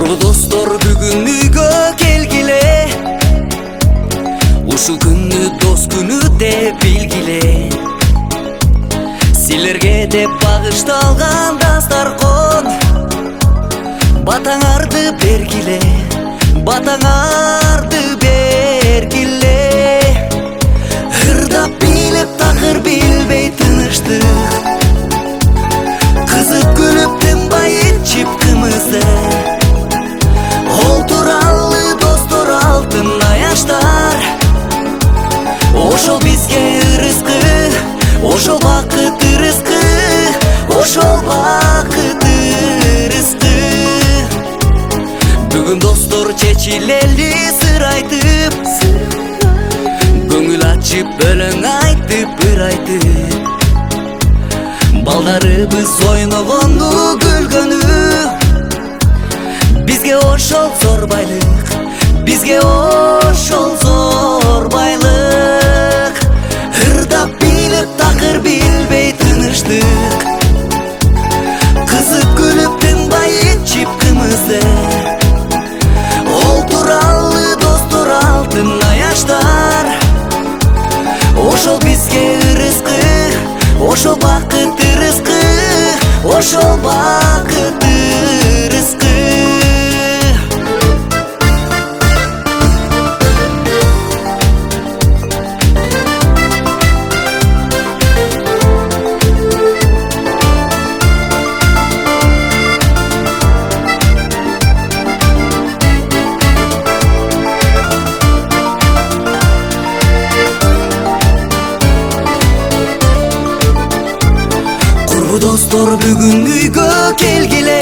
Курбу достор бүгүн үйгө келгиле, ушул күнү дос күнү деп билгиле. Силерге деп багышталган дастаркон, батаңарды бергиле, батаңарды бергиле. Ырдап билеп такыр билбей тыныштык, кызып күлүп тынбай ичип кымызды. Олтуралы достор алтын аяштар, ошол бизге ырыскы, ошол бакыт ырыскы, ошол бакыт ырыскы. Бүгүн достор чечилели сыр айтып, көңүл ачып өлөң айтып, ыр айтып. Балдарыбыз ойногонду күлгөнү, бизге ошол зор байлык, бизге ошол зор байлык. Ырдап билип такыр билбей тыныштык, кызып күлүп тынбай ичип кымызды. Олтуралы достор алтын аяштар, ошол бизге ырыскы, ошол бакыт ырыскы, ошол бакыт ырыскы. Достор бүгүн үйгө келгиле,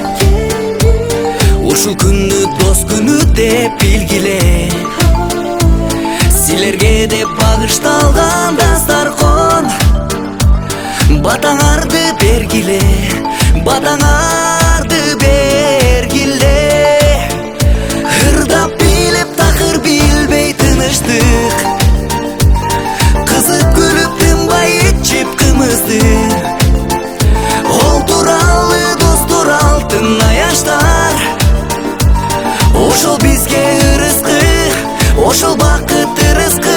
ушул күнү дос күнү деп билгиле. Силерге деп багышталган дастаркон, батаңарды бергиле, батаңарды бергиле. Ырдап билип такыр билбей тыныштык, кызып күлүп тынбай ичип кымызды. Олтуралы достор алтын аяштар, ошол бизге ырыскы, ошол бакыт ырыскы,